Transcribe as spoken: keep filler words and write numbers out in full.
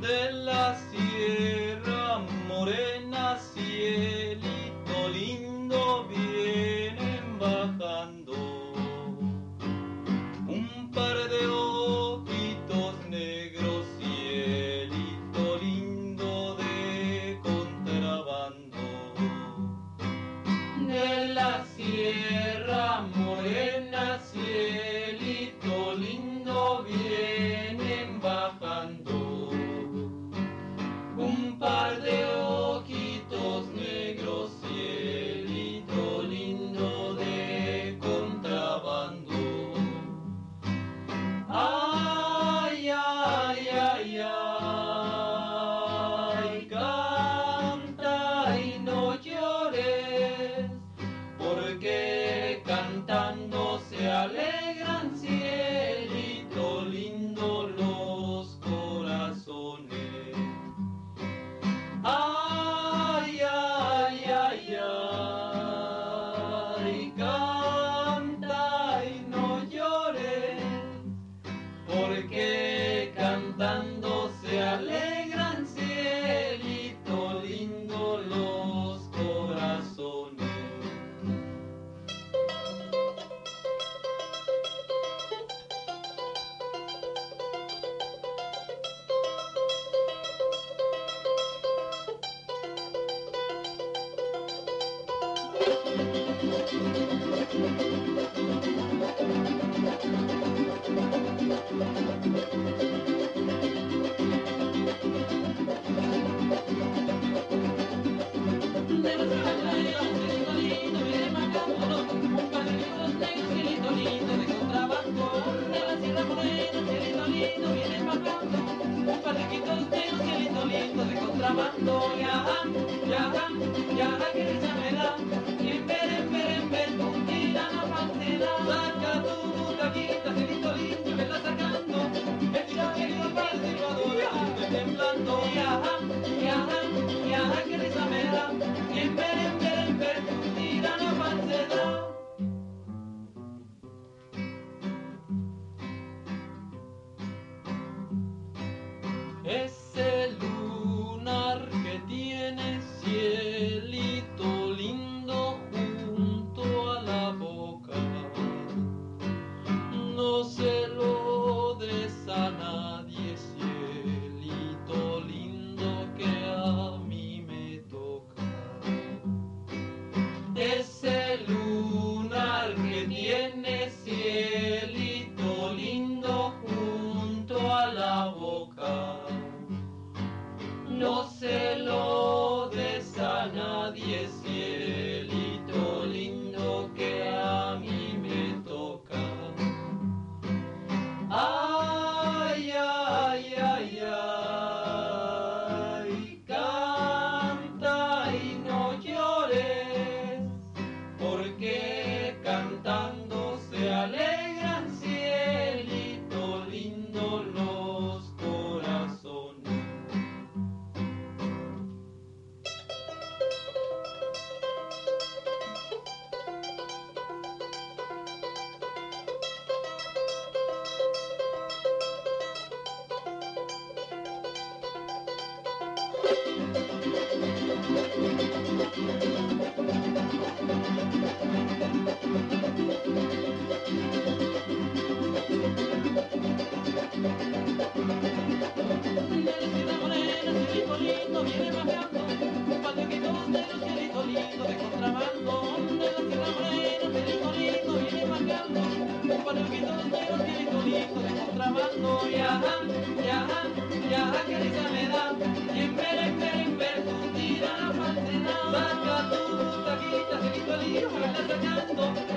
de la sierra morena, cielito lindo, vienen bajando un par de ojitos negros, cielito lindo de contrabando. De la sierra morena, cielito lindo, vienen bajando un par de ojitos negros, cielito lindo de contrabando. Ay, ay, ay, ay, canta y no llores, porque cantando se alegran, cielito lindo, los corazones. Ay, ay, ay, ay, canta y no llores, porque cantando se alegran, cielito lindo, los corazones. Contrabando, ya, ya, ya, que risa me da, y en ver, en ver, en ver, con tira no falsera. Saca tu butaquita, cielito lindo, me está sacando, el chiquito para el silbador, estoy temblando, ya, ya, ya, que risa me da, y en ver, en ver, en ver, con tira no falsera. Ese lunar que tiene, cielito lindo, junto a la boca, no se lo des a nadie, cielito lindo, que a mí me toca. Ese lunar que tiene, cielito lindo, junto a la boca, no se lo des a nadie, cielito lindo, que a mí me toca. Ay, ay, ay, ay, canta y no llores, porque cantando se alegran, cielito lindo, los corazones. Viene bajando, un patriquito negro, cielito lindo, de contrabando. De la Sierra Morena, cielito lindo, viene bajando, un patriquito negro, cielito lindo, de contrabando. Ya, ya, ya, que risa me da, y en ver, en ver, en ver, tu tira la falsedad. Saca tu butaquita, cielito lindo, me está sacando